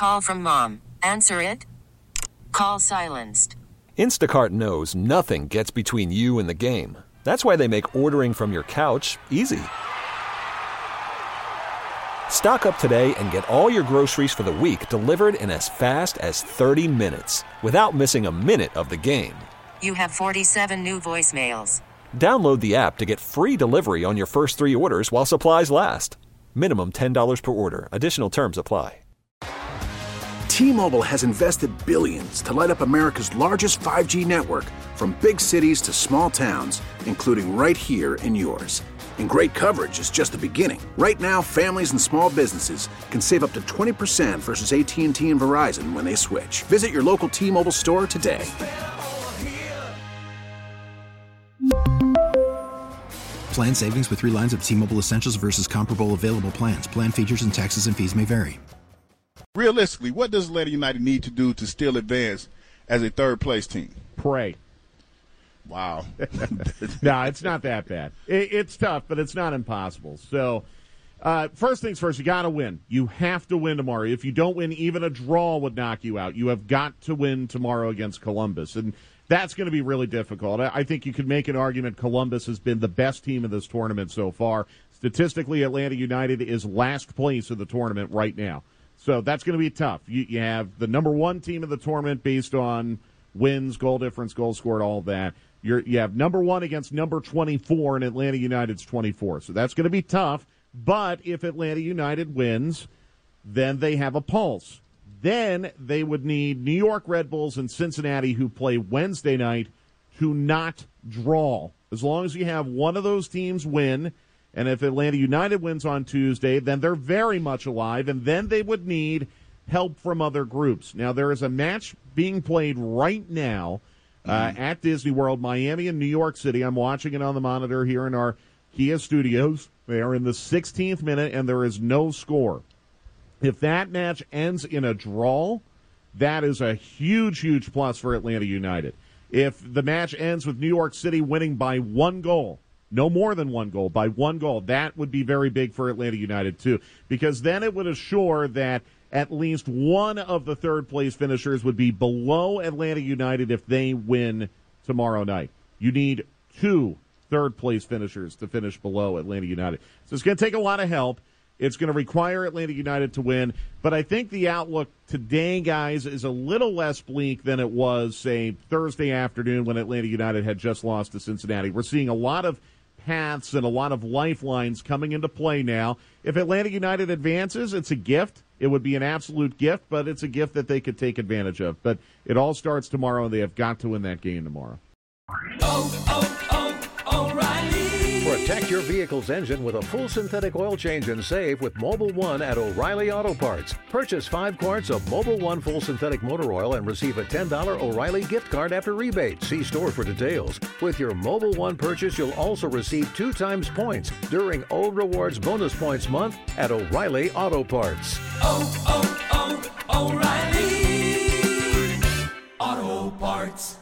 call from mom. Answer it. Call silenced. Instacart knows nothing gets between you and the game. That's why they make ordering from your couch easy. Stock up today and get all your groceries for the week delivered in as fast as 30 minutes without missing a minute of the game. You have 47 new voicemails. Download the app to get free delivery on your first 3 orders while supplies last. Minimum $10 per order. Additional terms apply. T-Mobile has invested billions to light up America's largest 5G network, from big cities to small towns, including right here in yours. And great coverage is just the beginning. Right now, families and small businesses can save up to 20% versus AT&T and Verizon when they switch. Visit your local T-Mobile store today. Plan savings with 3 lines of T-Mobile Essentials versus comparable available plans. Plan features and taxes and fees may vary. Realistically, what does Atlanta United need to do to still advance as a third-place team? Pray. Wow. No, it's not that bad. It's tough, but it's not impossible. So, first things first, you got to win. You have to win tomorrow. If you don't win, even a draw would knock you out. You have got to win tomorrow against Columbus, and that's going to be really difficult. I think you could make an argument Columbus has been the best team in this tournament so far. Statistically, Atlanta United is last place in the tournament right now. So that's going to be tough. You have the number 1 team in the tournament based on wins, goal difference, goals scored, all of that. You have number 1 against number 24, and Atlanta United's 24. So that's going to be tough. But if Atlanta United wins, then they have a pulse. Then they would need New York Red Bulls and Cincinnati, who play Wednesday night, to not draw. As long as you have one of those teams win, and if Atlanta United wins on Tuesday, then they're very much alive, and then they would need help from other groups. Now, there is a match being played right now at Disney World, Miami and New York City. I'm watching it on the monitor here in our Kia studios. They are in the 16th minute, and there is no score. If that match ends in a draw, that is a huge, huge plus for Atlanta United. If the match ends with New York City winning by 1 goal, no more than 1 goal, by 1 goal, that would be very big for Atlanta United, too, because then it would assure that at least one of the third-place finishers would be below Atlanta United if they win tomorrow night. You need 2 third-place finishers to finish below Atlanta United. So it's going to take a lot of help. It's going to require Atlanta United to win, but I think the outlook today, guys, is a little less bleak than it was, say, Thursday afternoon when Atlanta United had just lost to Cincinnati. We're seeing a lot of paths and a lot of lifelines coming into play now. If Atlanta United advances, it's a gift. It would be an absolute gift, but it's a gift that they could take advantage of. But it all starts tomorrow, and they have got to win that game tomorrow. O'Reilly. Protect your vehicle's engine with a full synthetic oil change and save with Mobil 1 at O'Reilly Auto Parts. Purchase 5 quarts of Mobil 1 full synthetic motor oil and receive a $10 O'Reilly gift card after rebate. See store for details. With your Mobil 1 purchase, you'll also receive 2 times points during O Rewards Bonus Points Month at O'Reilly Auto Parts. O'Reilly Auto Parts.